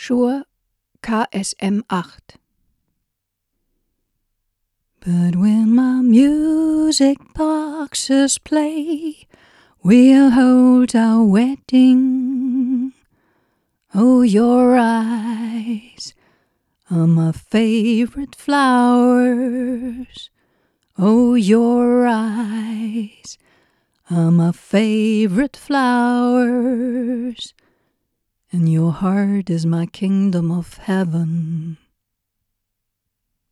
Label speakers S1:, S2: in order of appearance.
S1: Shure KSM 8. But when my music boxes play, we'll hold our wedding. Oh, your eyes are my favorite flowers. Oh, your eyes are my favorite flowers. And your heart is my kingdom of heaven.